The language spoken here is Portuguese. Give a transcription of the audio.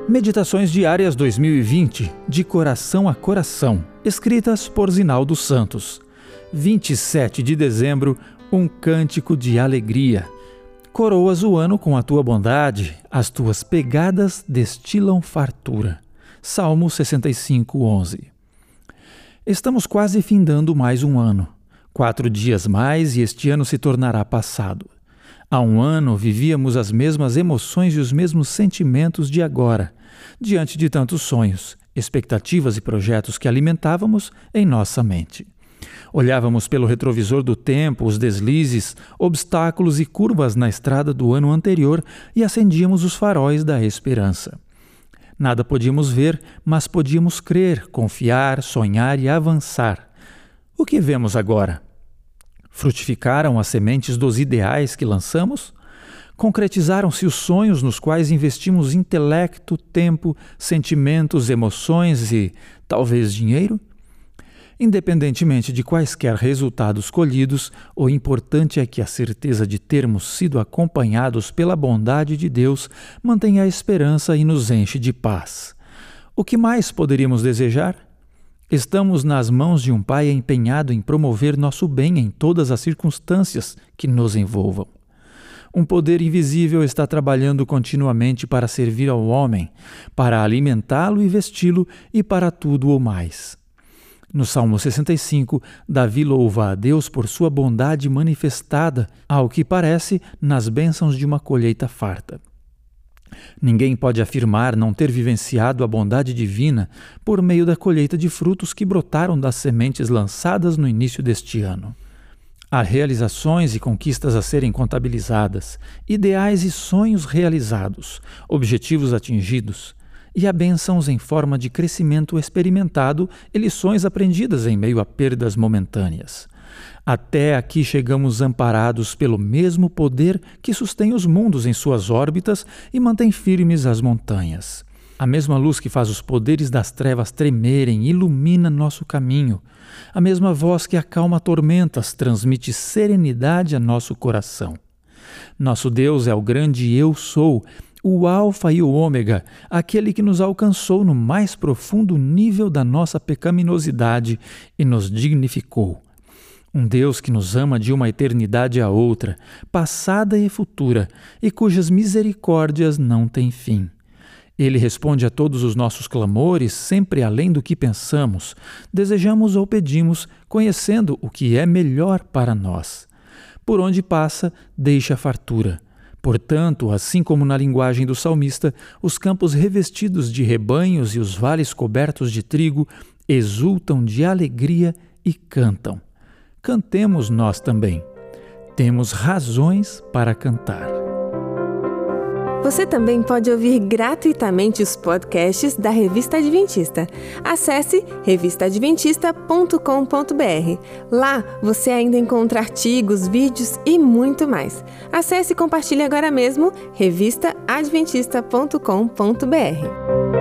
Meditações Diárias 2020, de coração a coração, escritas por Zinaldo Santos. 27 de dezembro, um cântico de alegria. Coroas o ano com a tua bondade, as tuas pegadas destilam fartura. Salmo 65, 11. Estamos quase findando mais um ano. 4 dias mais e este ano se tornará passado. Há um ano vivíamos as mesmas emoções e os mesmos sentimentos de agora, diante de tantos sonhos, expectativas e projetos que alimentávamos em nossa mente. Olhávamos pelo retrovisor do tempo os deslizes, obstáculos e curvas na estrada do ano anterior e acendíamos os faróis da esperança. Nada podíamos ver, mas podíamos crer, confiar, sonhar e avançar. O que vemos agora? Frutificaram as sementes dos ideais que lançamos? Concretizaram-se os sonhos nos quais investimos intelecto, tempo, sentimentos, emoções e, talvez, dinheiro? Independentemente de quaisquer resultados colhidos, o importante é que a certeza de termos sido acompanhados pela bondade de Deus mantenha a esperança e nos enche de paz. O que mais poderíamos desejar? Estamos nas mãos de um Pai empenhado em promover nosso bem em todas as circunstâncias que nos envolvam. Um poder invisível está trabalhando continuamente para servir ao homem, para alimentá-lo e vesti-lo e para tudo o mais. No Salmo 65, Davi louva a Deus por sua bondade manifestada, ao que parece, nas bênçãos de uma colheita farta. Ninguém pode afirmar não ter vivenciado a bondade divina por meio da colheita de frutos que brotaram das sementes lançadas no início deste ano. Há realizações e conquistas a serem contabilizadas, ideais e sonhos realizados, objetivos atingidos, e há bênçãos em forma de crescimento experimentado e lições aprendidas em meio a perdas momentâneas. Até aqui chegamos amparados pelo mesmo poder que sustém os mundos em suas órbitas e mantém firmes as montanhas. A mesma luz que faz os poderes das trevas tremerem ilumina nosso caminho. A mesma voz que acalma tormentas transmite serenidade a nosso coração. Nosso Deus é o grande Eu Sou, o Alfa e o Ômega, aquele que nos alcançou no mais profundo nível da nossa pecaminosidade e nos dignificou. Um Deus que nos ama de uma eternidade a outra, passada e futura, e cujas misericórdias não têm fim. Ele responde a todos os nossos clamores, sempre além do que pensamos, desejamos ou pedimos, conhecendo o que é melhor para nós. Por onde passa, deixa fartura. Portanto, assim como na linguagem do salmista, os campos revestidos de rebanhos e os vales cobertos de trigo exultam de alegria e cantam. Cantemos nós também. Temos razões para cantar. Você também pode ouvir gratuitamente os podcasts da Revista Adventista. Acesse revistaadventista.com.br. Lá você ainda encontra artigos, vídeos e muito mais. Acesse e compartilhe agora mesmo revistaadventista.com.br.